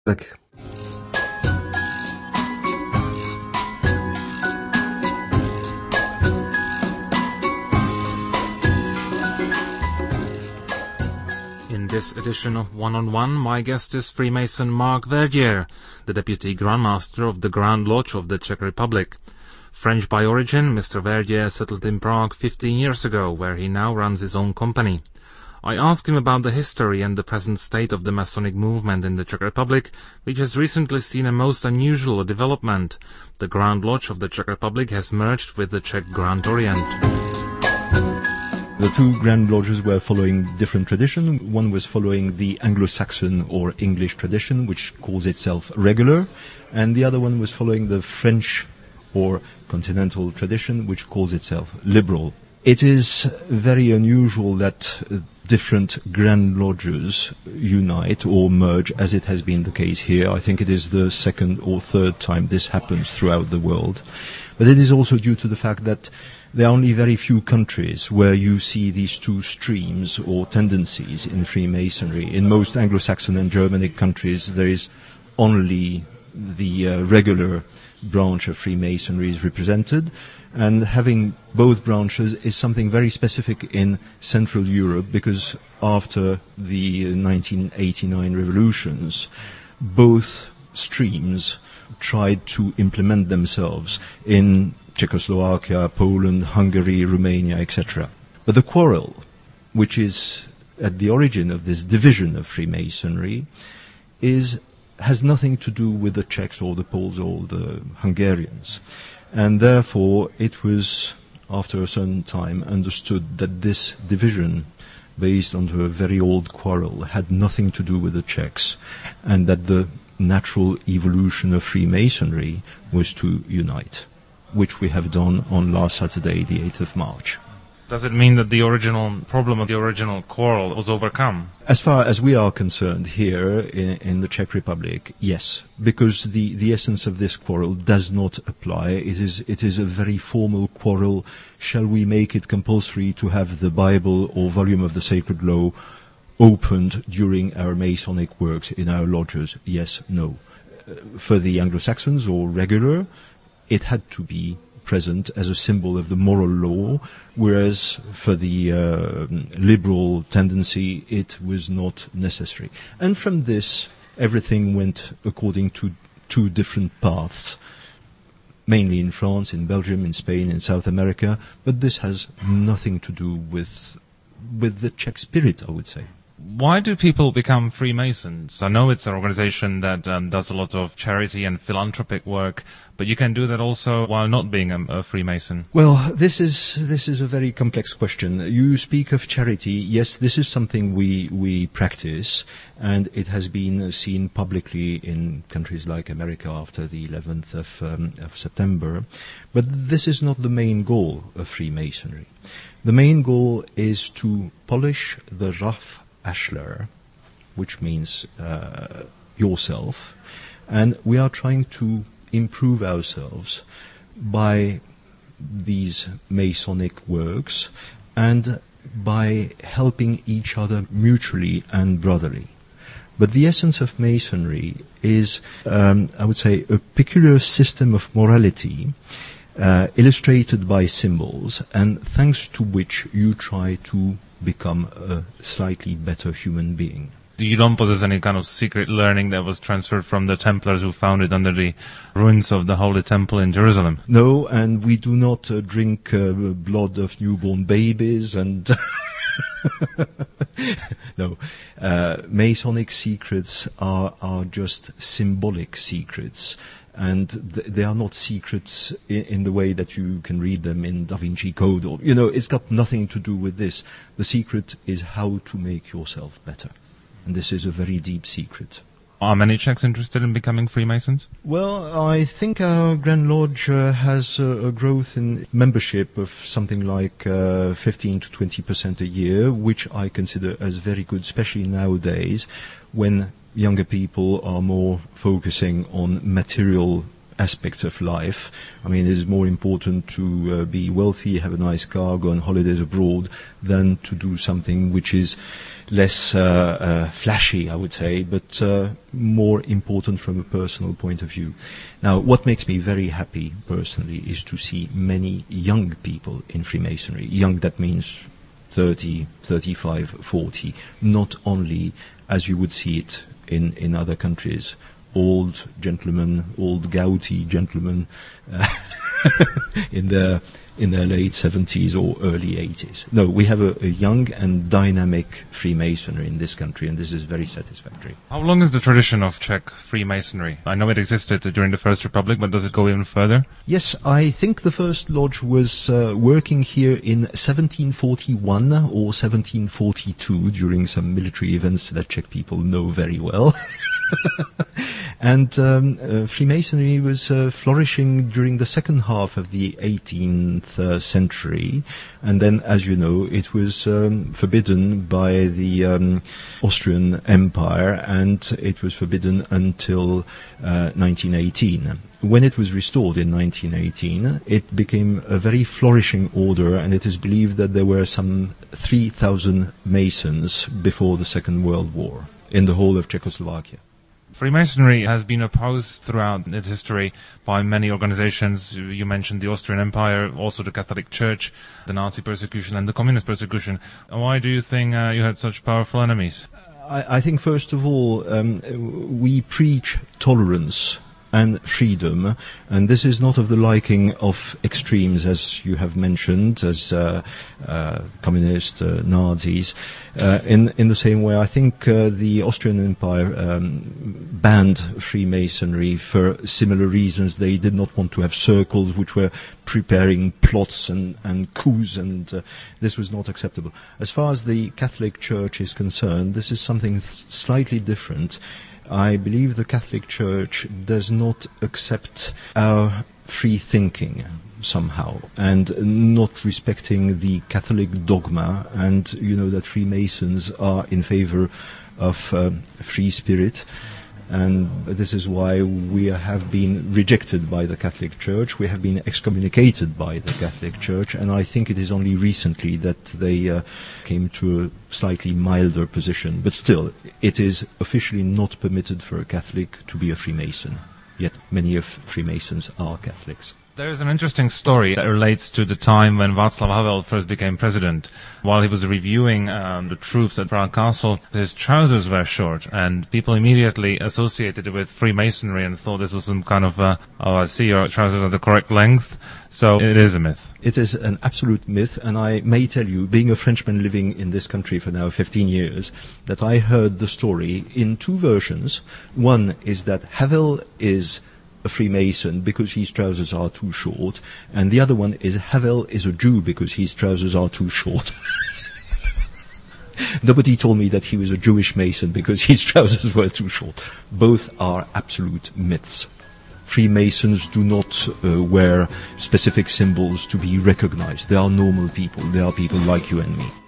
Look. In this edition of One on One, my guest is Freemason Mark Verdier, the Deputy Grand Master of the Grand Lodge of the Czech Republic. French by origin, Mr. Verdier settled in Prague 15 years ago, where he now runs his own company. I asked him about the history and the present state of the Masonic movement in the Czech Republic, which has recently seen a most unusual development. The Grand Lodge of the Czech Republic has merged with the Czech Grand Orient. The two Grand Lodges were following different tradition. One was following the Anglo-Saxon or English tradition, which calls itself regular, and the other one was following the French or continental tradition, which calls itself liberal. It is very unusual that different Grand Lodges unite or merge, as it has been the case here. I think it is the second or third time this happens throughout the world. But it is also due to the fact that there are only very few countries where you see these two streams or tendencies in Freemasonry. In most Anglo-Saxon and Germanic countries, there is only the regular branch of Freemasonry is represented, and having both branches is something very specific in Central Europe, because after the 1989 revolutions, both streams tried to implement themselves in Czechoslovakia, Poland, Hungary, Romania, etc. But the quarrel, which is at the origin of this division of Freemasonry, has nothing to do with the Czechs or the Poles or the Hungarians. And therefore, it was, after a certain time, understood that this division, based on a very old quarrel, had nothing to do with the Czechs, and that the natural evolution of Freemasonry was to unite, which we have done on last Saturday, the 8th of March. Does it mean that the original problem of the original quarrel was overcome? As far as we are concerned here in the Czech Republic, yes, because the essence of this quarrel does not apply. It is a very formal quarrel. Shall we make it compulsory to have the Bible or volume of the Sacred Law opened during our Masonic works in our lodges? Yes, no. For the Anglo-Saxons or regular, it had to be present as a symbol of the moral law, whereas for the liberal tendency it was not necessary. And from this, everything went according to two different paths, mainly in France, in Belgium, in Spain, in South America, but this has nothing to do with the Czech spirit, I would say. Why do people become Freemasons? I know it's an organization that does a lot of charity and philanthropic work, but you can do that also while not being a Freemason. Well, this is a very complex question. You speak of charity. Yes, this is something we practice, and it has been seen publicly in countries like America after the 11th of September. But this is not the main goal of Freemasonry. The main goal is to polish the rough ashlar, which means yourself, and we are trying to improve ourselves by these Masonic works and by helping each other mutually and brotherly. But the essence of Masonry is, I would say, a peculiar system of morality illustrated by symbols, and thanks to which you try to become a slightly better human being. You don't possess any kind of secret learning that was transferred from the Templars who found it under the ruins of the Holy Temple in Jerusalem? No, and we do not drink blood of newborn babies and... No. Masonic secrets are just symbolic secrets. And they are not secrets in the way that you can read them in Da Vinci Code. Or, it's got nothing to do with this. The secret is how to make yourself better. And this is a very deep secret. Are many Czechs interested in becoming Freemasons? Well, I think our Grand Lodge has a growth in membership of something like 15 to 20% a year, which I consider as very good, especially nowadays when younger people are more focusing on material aspects of life. I mean, it is more important to be wealthy, have a nice car, go on holidays abroad, than to do something which is less flashy, I would say, but more important from a personal point of view. Now, what makes me very happy personally is to see many young people in Freemasonry. Young, that means 30, 35, 40, not only as you would see it in other countries, old gentlemen, old gouty gentlemen in their late 70s or early 80s. No, we have a young and dynamic Freemasonry in this country, and this is very satisfactory. How long is the tradition of Czech Freemasonry? I know it existed during the First Republic, but does it go even further? Yes, I think the first lodge was working here in 1741 or 1742 during some military events that Czech people know very well. And Freemasonry was flourishing during the second half of the 18th century, and then, as you know, it was forbidden by the Austrian Empire, and it was forbidden until 1918. When it was restored in 1918, it became a very flourishing order, and it is believed that there were some 3,000 Masons before the Second World War in the whole of Czechoslovakia. Freemasonry has been opposed throughout its history by many organizations. You mentioned the Austrian Empire, also the Catholic Church, the Nazi persecution and the communist persecution. Why do you think you had such powerful enemies? I think, first of all, we preach tolerance and freedom, and this is not of the liking of extremes, as you have mentioned, as communists, Nazis. In the same way, I think the Austrian Empire banned Freemasonry for similar reasons. They did not want to have circles which were preparing plots and coups, and this was not acceptable. As far as the Catholic Church is concerned, this is something slightly different. I believe the Catholic Church does not accept our free thinking somehow, and not respecting the Catholic dogma, and you know that Freemasons are in favor of free spirit, and this is why we have been rejected by the Catholic Church. We have been excommunicated by the Catholic Church, and I think it is only recently that they came to a slightly milder position. But still, it is officially not permitted for a Catholic to be a Freemason, yet many of Freemasons are Catholics. There is an interesting story that relates to the time when Václav Havel first became president. While he was reviewing the troops at Prague Castle, his trousers were short, and people immediately associated it with Freemasonry and thought this was some kind of, I see your trousers are the correct length. So it is a myth. It is an absolute myth, and I may tell you, being a Frenchman living in this country for now 15 years, that I heard the story in two versions. One is that Havel is a Freemason because his trousers are too short, and the other one is Havel is a Jew because his trousers are too short. Nobody told me that he was a Jewish Mason because his trousers were too short. Both are absolute myths. Freemasons do not wear specific symbols to be recognized. They are normal people. They are people like you and me.